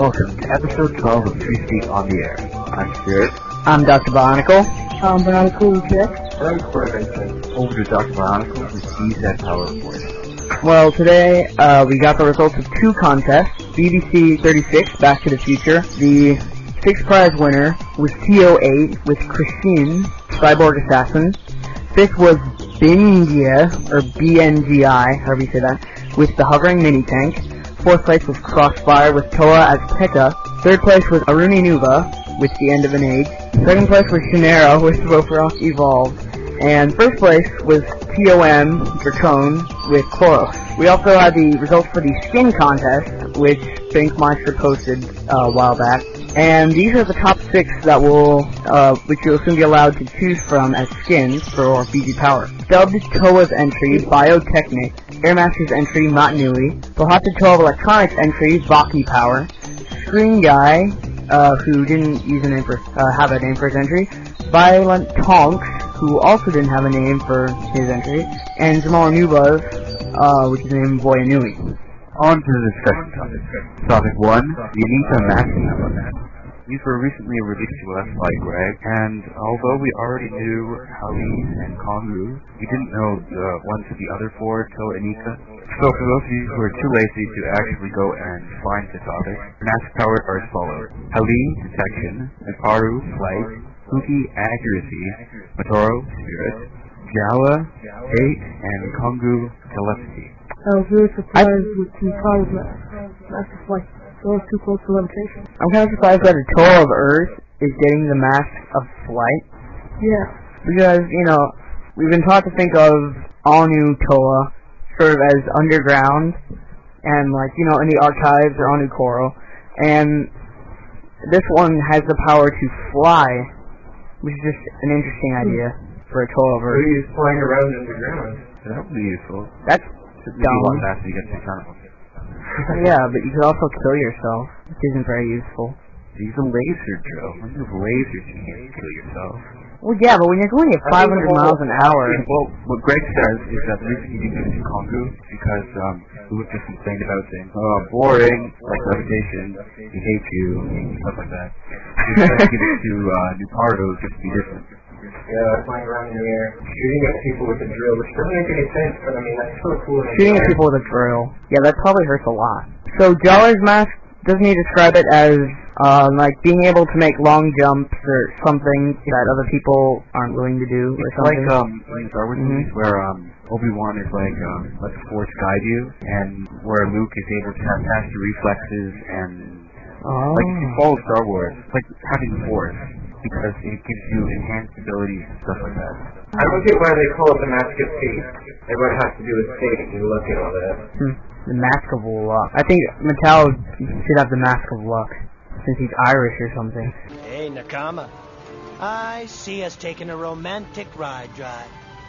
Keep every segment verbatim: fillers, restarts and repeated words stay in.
welcome to episode twelve of True Speak on the Air. I'm Spirit. I'm Doctor Bionicle. I'm Bionicle Jack. I'm Corbin. Over to Doctor Bionicle with the Z Power Report. Well, today uh, we got the results of two contests. B B C thirty-six, Back to the Future. The sixth prize winner was T O eight with Christine, Cyborg Assassin. Fifth was Bingia, or B N G I, however you say that, with the Hovering Mini Tank. Fourth place was Crossfire with Toa as Pekka. Third place was Aruni Nuba with The End of an Age. Second place was Shinero with Roferock Evolved. And first place was T O M Dracone with Chloros. We also had the results for the skin contest, which Bankmeister posted uh, a while back. And these are the top six that will, uh, which you'll soon be allowed to choose from as skins for B G Power. Dubbed Toa's entry, Biotechnic. Airmaster's entry, Matanui. Bohata twelve Electronics entry, Vaki Power. Screen Guy, uh, who didn't use a name for, uh, have a name for his entry. Violent Tonks, who also didn't have a name for his entry. And Jamal Nubaz, uh, which is named Boyanui. On to the second topic. Topic one, the Anika masking element. These were recently released to us by Greg, and although we already knew Haline and Kongu, we didn't know the ones of the other four till Anika. So for those of you who are too lazy to actually go and find the topic, mask power are as follows. Haline, Detection, Maparu, Flight, Huki, Accuracy, Matoro, Spirit, Jawa, Eight, and Kongu, Telepathy. I was really surprised with the power mask of flight. So it's too close to levitation. I'm kind of surprised that a Toa of Earth is getting the Mask of Flight. Yeah. Because, you know, we've been taught to think of all new Toa sort of as underground and, like, you know, in the archives or all new Koro. And this one has the power to fly, which is just an interesting idea for a Toa of Earth. So he's flying around underground. That would be useful. That's dumb. After you get to the tunnel. Yeah, but you could also kill yourself, which isn't very useful. Use a laser drill. When you have lasers, you can't kill yourself. Well, yeah, but when you're going at five hundred miles an hour... Well, what Greg says is that the reason he didn't get into Kongu is because um, he was just complained about saying, oh, boring, like levitation, we hate you, and stuff like that. He was trying to give it to uh, Nupardo just to be different. Yeah, flying around in the air, shooting at people with a drill, which doesn't make any sense, but I mean, that's so cool. Shooting at people with a drill. Yeah, that probably hurts a lot. So, Jolly's mask, doesn't he describe it as, um, like, being able to make long jumps or something that other people aren't willing to do, or it's something? Like, um, in Star Wars movies mm-hmm. where, um, Obi-Wan is like, um, let the Force guide you, and where Luke is able to have faster reflexes, and, oh. like, if you follow Star Wars, it's like having the Force, because it gives you enhanced abilities and stuff like that. I don't get why they call it the Mask of Fate. Everyone has to do with fate and luck and all that. Hmm. The Mask of Luck. I think Mattel should have the Mask of Luck, since he's Irish or something. Hey, Nakama. I see us taking a romantic ride drive.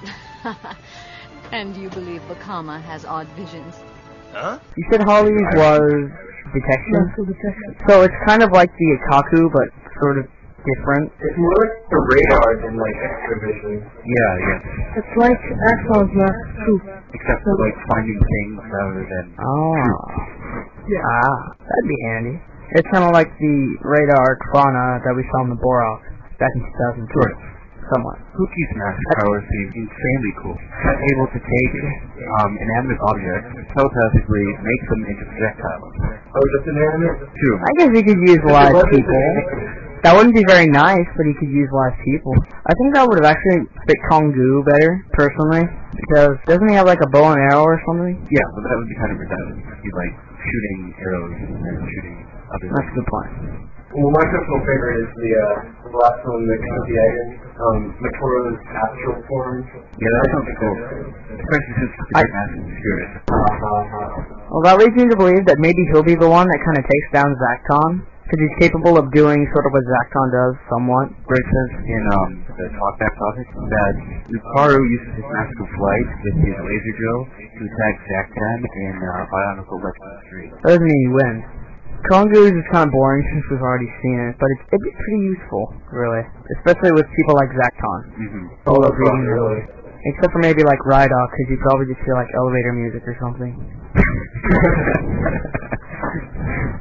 And you believe Bakama has odd visions? Huh? You said Holly's was detection? Mask of detection. So it's kind of like the Ikaku, but sort of different. It's more like the radar than like extra vision. Yeah, yeah. It's like Axon's mask, too. Except for, like, finding things rather than... Oh. Yeah. Ah, that'd be handy. It's kind of like the radar Krana that we saw in the Borok back in two thousand two. Sure. Somewhat. Huki's mask power seems insanely cool. It's able to take um, inanimate objects, telepathically make them into projectiles. Oh, just inanimate? True. I guess he could use live people. That wouldn't be very nice, but he could use live people. I think that would have actually fit Kongu better, personally, because doesn't he have like a bow and arrow or something? Yeah, but that would be kind of redundant. He's like shooting arrows and shooting other That's a good point. Well, my personal favorite is the, uh, the last one that comes the item, um, Matoro's astral form. Yeah, that sounds cool. Especially since the I, mask is spirit. Well, that leads me to believe that maybe he'll be the one that kind of takes down Zacton. Because he's capable of doing sort of what Zacton does, somewhat. Greg says in um, the talkback topic that Lucario uses his mask of flight with his laser drill to attack Zacton in uh, Bionicle Legends three. That doesn't mean he wins. Kongu is kind of boring since we've already seen it, but it's, it'd be pretty useful, really. Especially with people like Zacton. Mm-hmm. Oh, that's really. Except for maybe like Rydok, because you probably just feel like elevator music or something.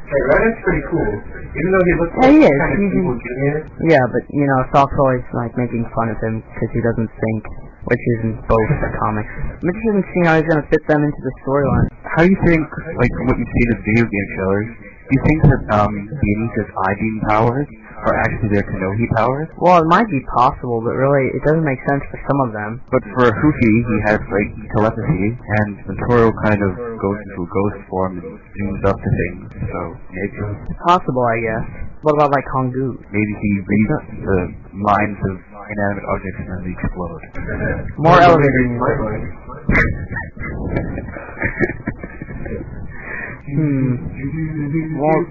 Hey, Reddit's pretty cool. Even though he looks Yeah, like he is. kind of He's- evil junior. Yeah, but, you know, Sock's always, like, making fun of him because he doesn't think, which is in both the comics. I'm interested in seeing how he's going to fit them into the storyline. How do you think, like, from what you've seen of video game trailers, do you think that, um, Vanitas' I-beam powers are actually their Kanohi powers? Well, it might be possible, but really, it doesn't make sense for some of them. But for Hoofy, he has, like, telepathy, and Motoro kind of goes into a ghost form and zooms up to things, so maybe... It's possible, I guess. What about, like, Kongu? Maybe he reads the minds of inanimate objects and then they explode. More elevator music. Hmm. Well,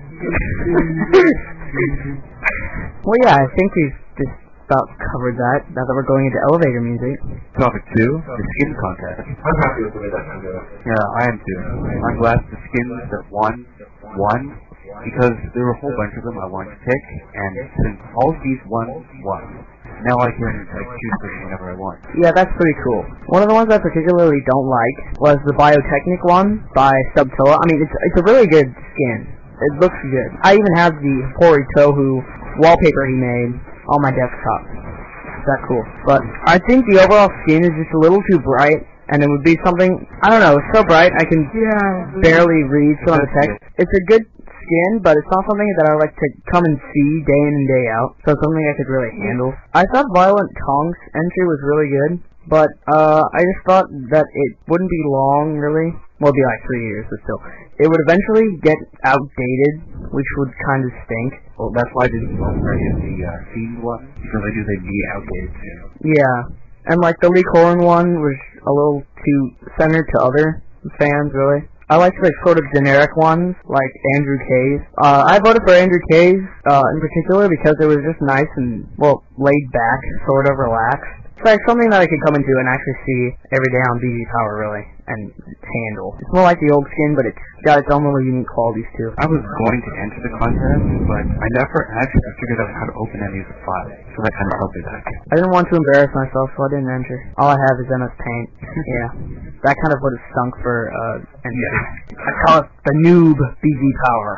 well, yeah, I think we've just about covered that, now that we're going into elevator music. Topic two, the skin contest. I'm happy with the way that turned out. Yeah, I am too. I'm glad the skins that won, won, because there were a whole bunch of them I wanted to pick, and since all of these won, won. Now I can like choose for whenever I want. Yeah, that's pretty cool. One of the ones I particularly don't like was the Biotechnic one by Subtoa. I mean, it's it's a really good skin. It looks good. I even have the Hori Tohu wallpaper he made on my desktop. Is that cool? But I think the overall skin is just a little too bright, and it would be something, I don't know, it's so bright I can Yeah. barely read some of the text. It's a good skin, but it's not something that I like to come and see day in and day out, so it's something I could really handle. I thought Violent Tongue's entry was really good, but uh, I just thought that it wouldn't be long, really. Well, it'd be like three years, but still. It would eventually get outdated, which would kind of stink. Well, that's why I didn't vote for any of the uh, themed ones, because I knew they'd be outdated too. Yeah, and like the Lee Corin one was a little too centered to other fans, really. I like the sort of generic ones, like Andrew K's. Uh, I voted for Andrew K's, uh, in particular because it was just nice and, well, laid back, sort of relaxed. It's like something that I could come into and actually see every day on B G Power, really, and handle. It's more like the old skin, but it's got its own little unique qualities, too. I was going to enter the contest, but I never actually figured out how to open any of the files, so that kind of held me back. I didn't want to embarrass myself, so I didn't enter. All I have is M S Paint. Yeah. That kind of would have stunk for, uh, entry. Yeah. I call it the noob B G Power.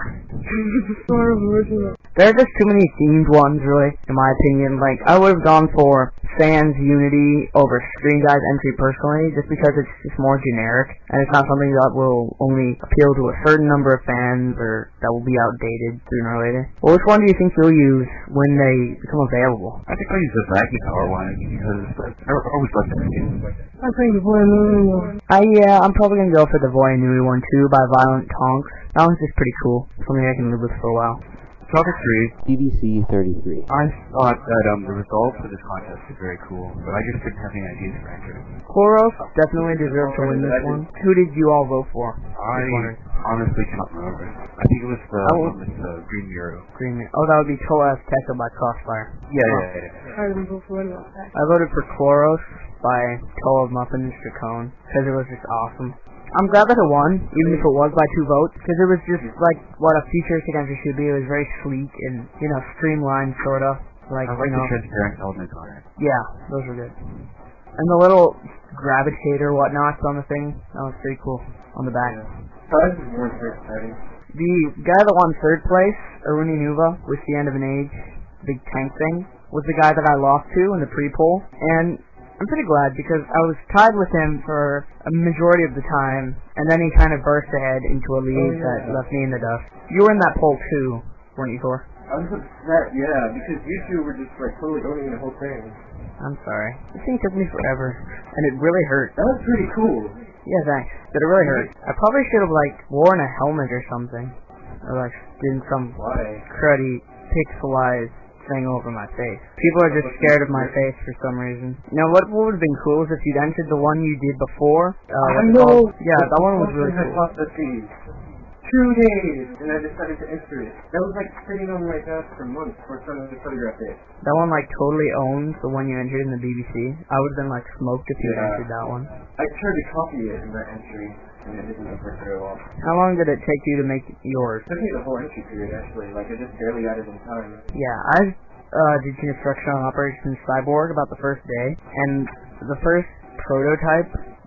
Sort of original. There are just too many themed ones, really, in my opinion. Like, I would have gone for Sans Unity over Screen Guy's entry personally, just because it's just more generic, and it's not something that will only appeal to a certain number of fans, or that will be outdated sooner or later. Well, which one do you think you'll use when they become available? I think I'll use the Vacuum Power one, because I always liked that skin. I think the boy movie one. Uh, yeah, I'm probably gonna go for the Voyanui one too, by Violent Tonks. That one's just pretty cool. Something I can live with for a while. Topic three. D D C thirty-three. I thought that um the results of this contest was very cool, but I just didn't have any ideas for entering. Koros definitely deserved to win this one. Who did you all vote for? I honestly cannot remember. I think it was the Oh. one with the Green Miro. Green. Oh, that would be Toa Azteca by Crossfire. Yeah, yeah, yeah. yeah. I didn't vote for anyone. I voted for Koros by Toa of Muffin and Stracone, because it was just awesome. I'm glad that it won, even if it was by two votes, because it was just like what a futuristic entry should be. It was very sleek and, you know, streamlined, sort of. Like, I like you the know, transparent elements on it. yeah, those were good. And the little gravitator whatnots on the thing, that was pretty cool, on the back. Prize is more very exciting. The guy that won third place, Aruni Nuva, with the End of an Age, big tank thing, was the guy that I lost to in the pre-poll, and I'm pretty glad because I was tied with him for a majority of the time, and then he kind of burst ahead into a lead Oh, yeah. that left me in the dust. You were in that poll too, weren't you, Thor? I was upset, yeah, because you two were just like totally owning the whole thing. I'm sorry. This thing took me forever, and it really hurt. That was pretty cool. Yeah, thanks. But it really hurt. I probably should have, like, worn a helmet or something. Or, like, did some Why? cruddy, pixelized thing over my face. People are just scared of my face for some reason. You know, what, what would have been cool is if you'd entered the one you did before. Uh, I what's it know! called? Yeah, that one was really I cool. lost the feed. Two days, and I decided to enter it. That was like sitting on my desk for months for some of the photograph it. That one, like, totally owns the one you entered in the B B C. I would have been, like, smoked if you had Yeah. entered that one. I tried to copy it in that entry, and it didn't work very well. How long did it take you to make yours? It took me the whole entry period, actually. Like, I just barely got it in time. Yeah, I uh, did construction on Operation Cyborg about the first day, and the first prototype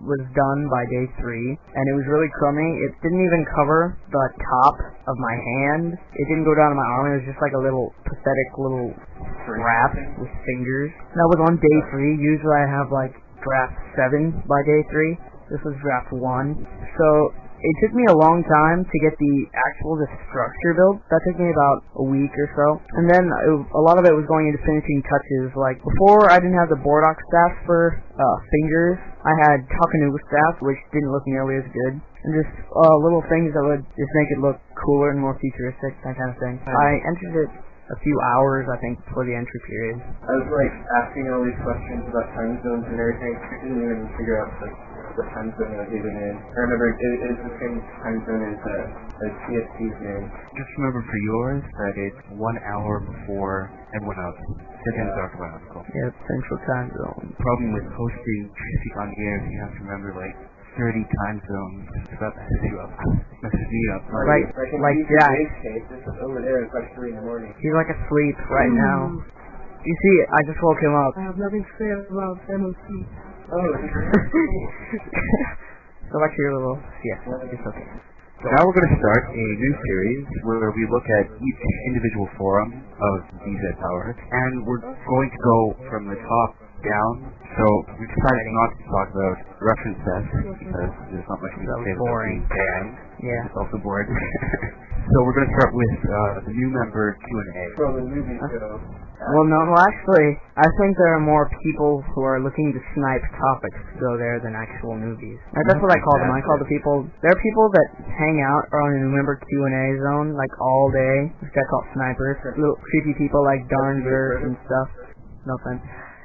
was done by day three, and it was really crummy. It didn't even cover the top of my hand. It didn't go down to my arm. It was just like a little pathetic little wrap with fingers. That was on day three. Usually I have like draft seven by day three. This was draft one. So it took me a long time to get the actual the structure built. That took me about a week or so. And then it, a lot of it was going into finishing touches. Like, before I didn't have the Bordock staff for uh, fingers. I had Takanuga staff, which didn't look nearly as good. And just uh, little things that would just make it look cooler and more futuristic, that kind of thing. I entered it a few hours, I think, before the entry period. I was, like, asking all these questions about time zones and everything. I didn't even figure out, like, what time zone I was even in. I remember it, it is the same time zone as uh, as C S T's in. Just remember for yours that it's one hour before everyone else. Second yeah. Dark Radical. Yeah, Central Time Zone. Problem with hosting Traffic on air, you have to remember like thirty time zones. So that messes you up. Messes me up. Like, like, like Jack. Case, this is over there. It's like three in the morning. He's like asleep right now. You see, I just woke him up. I have nothing to say about M O C. Oh, go back to your little... Yeah, it's okay. So now we're going to start a new series where we look at each individual forum of D Z Power, and we're going to go from the top down. So we decided not to talk about reference sets because there's not much we can say about boring. being banned. Yeah. It's also boring. So we're going to start with uh, the new member Q and A. From the movie show. Well, no, well, actually, I think there are more people who are looking to snipe topics to go there than actual newbies. Like, that's what I call them. I call the people, there are people that hang out or on a member Q and A zone, like, all day. This guy called snipers. Little creepy people like Darnver and stuff. No offense.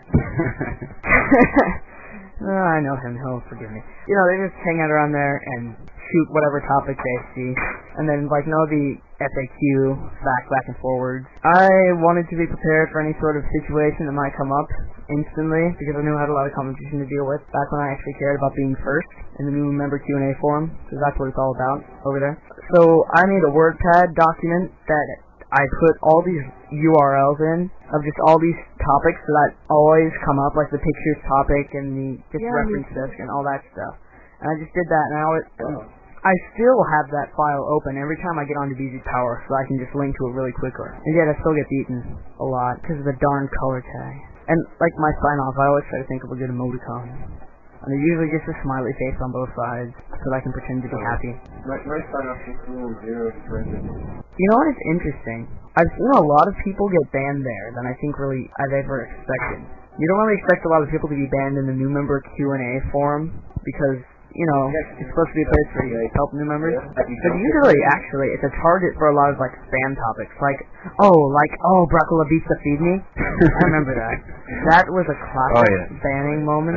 oh, I know him. He'll forgive me. You know, they just hang out around there and shoot whatever topic they see, and then like know the F A Q back back and forwards. I wanted to be prepared for any sort of situation that might come up instantly because I knew I had a lot of competition to deal with back when I actually cared about being first in the new member Q and A forum, because that's what it's all about over there. So I made a WordPad document that I put all these U R Ls in of just all these topics that always come up, like the pictures topic and the just yeah, reference desk and all that stuff. And I just did that, and I always, I still have that file open every time I get onto D Z Power, so I can just link to it really quickly. And yet I still get beaten a lot because of the darn color tag. And like my sign-off, I always try to think of a good emoticon. And they're usually just a smiley face on both sides, so that I can pretend to be happy. My, my sign-off is rule zero to You know what is interesting? I've seen a lot of people get banned there than I think really I've ever expected. You don't really expect a lot of people to be banned in the new member Q and A forum, because you know, it's supposed to be a place for you to help new members. But usually, actually, it's a target for a lot of, like, spam topics. Like, oh, like, oh, Bracula Vista feed me. I remember that. That was a classic oh, yeah. banning moment.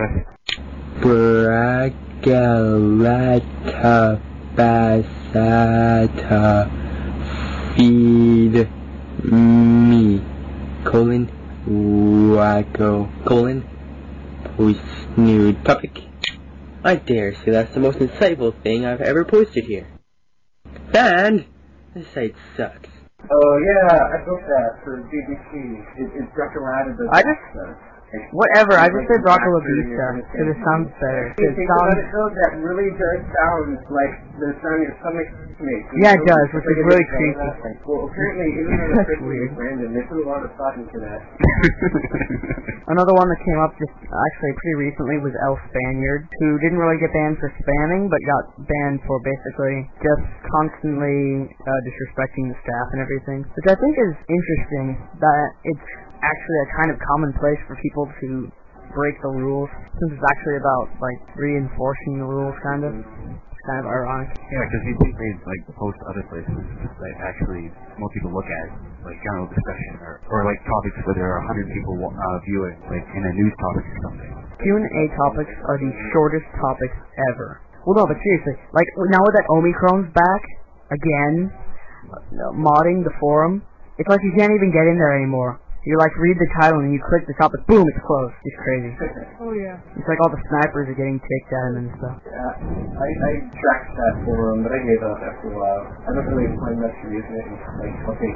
Bragalata basata feed me. Colon, wacko, colon, post new topic. I dare say that's the most insightful thing I've ever posted here. Banned? This site sucks. Oh yeah, I booked that for B B C. It, it's recommended that. I just, whatever, I just said Bracula Vista, because it sounds better. It sounds... It does, that really does sound like the sound your stomach makes. Yeah, it does, which is really creepy. Well, apparently, even though it's really random, there's a lot of talking to that. Another one that came up just actually pretty recently was El Spaniard, who didn't really get banned for spamming, but got banned for basically just constantly uh, disrespecting the staff and everything, which I think is interesting, that it's actually a kind of commonplace for people to break the rules, since it's actually about, like, reinforcing the rules, kind of. It's kind of ironic. Yeah, because you think they, like, post other places that actually most people look at, like general discussion, or, or like topics where there are a hundred people uh, viewing, like in a news topic or something. Q and A topics are the shortest topics ever. Well, no, but seriously, like, now that Omicron's back, again, uh, modding the forum, it's like you can't even get in there anymore. You, like, read the title and you click the topic, boom, it's closed. It's crazy. Oh, yeah. It's like all the snipers are getting ticked at him and stuff. Yeah, I, I tracked that forum, but I gave up after a while. I don't really find much reason it. Like, okay,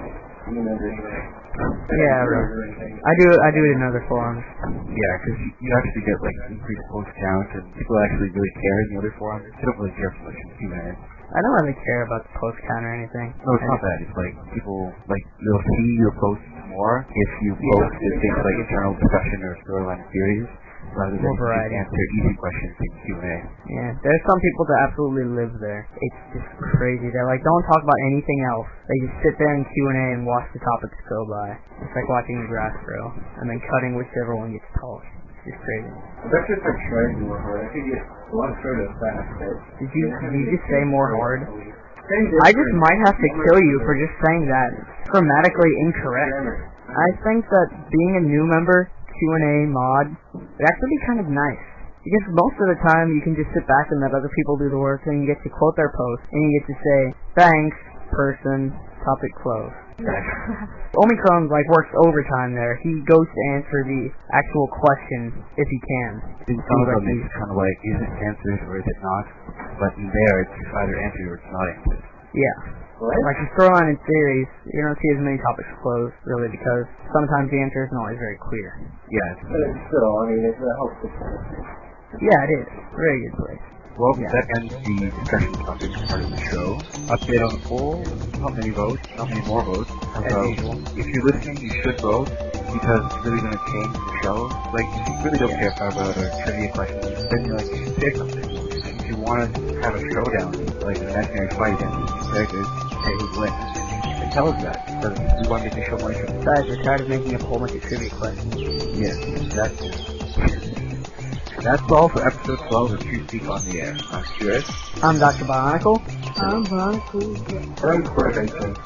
you know, there's a Yeah, right. or anything. I do I do it in other forums. Yeah, because you, you actually get like increased post count, and people actually really care in the other forums. They don't really care so much in Q and A. I don't really care about the post count or anything. No, it's not that. It's like people like they'll see your posts more if you post yeah. things like internal discussion or storyline theories, rather than More variety. answer easy questions in Q and A. Yeah, there's some people that absolutely live there. It's just crazy. They're like, don't talk about anything else. They just sit there in Q and A and watch the topics go by. It's like watching the grass grow and then cutting whichever one gets talked. It's just crazy. That's just like trying more hard. I think it's a lot of photos fast. Right? Did you did you just say more hard? I just might have to kill you for just saying that. It's grammatically incorrect. I think that being a new member Q and A mod would actually be kind of nice. Because most of the time you can just sit back and let other people do the work, and you get to quote their post, and you get to say, thanks, person, topic close. Omicron like works overtime there. He goes to answer the actual question if he can. In some of them it's kind of like, is it answered or is it not? But in there it's either answered or it's not answered. Yeah. What? Like you throw on in series, you don't see as many topics closed, really, because sometimes the answer isn't always very clear. Yeah, it's but it's still, I mean, it's a helpful place. Yeah, it is. Very good place. Well, yeah. That ends the discussion topic part of the show. Update on the poll, not many votes, not many more votes. As so, usual. If you're listening, you should vote, because it's really going to change the show. Like, if you really don't care about a trivia question, then you like, you should say something. If you want to have a showdown, like an imaginary fight against these characters, say who wins, then tell us that, because we want to make the show more interesting. Guys, we're tired of making up a whole bunch of trivia questions. Yes, that's That's all for episode twelve of True Speak on the Air. I'm Stuart. I'm Doctor Bionicle. I'm Bionicle. I'm Corey.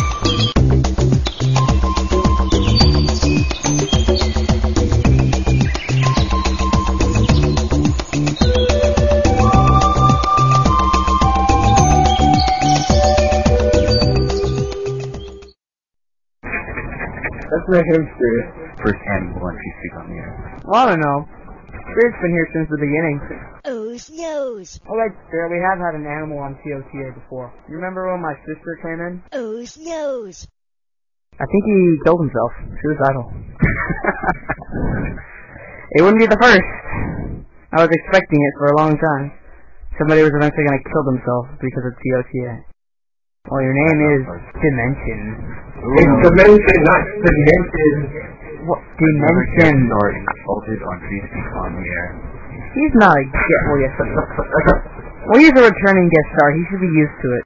That's my him, Spirit. First animal on True Speak on the Air. Well, I don't know. Spirit's been here since the beginning. Oh, snows. Alright, Spirit, we have had an animal on T O T A before. You remember when my sister came in? Oh, snows. I think he killed himself. Suicidal. It wouldn't be the first. I was expecting it for a long time. Somebody was eventually going to kill themselves because of T O T A. Well, your name is Dimension. It's Dimension, not Dimension. What? Dimension. Or insulted on True Speak on the Air. He's not a guest. Well, yes, well, he's a returning guest star. He should be used to it.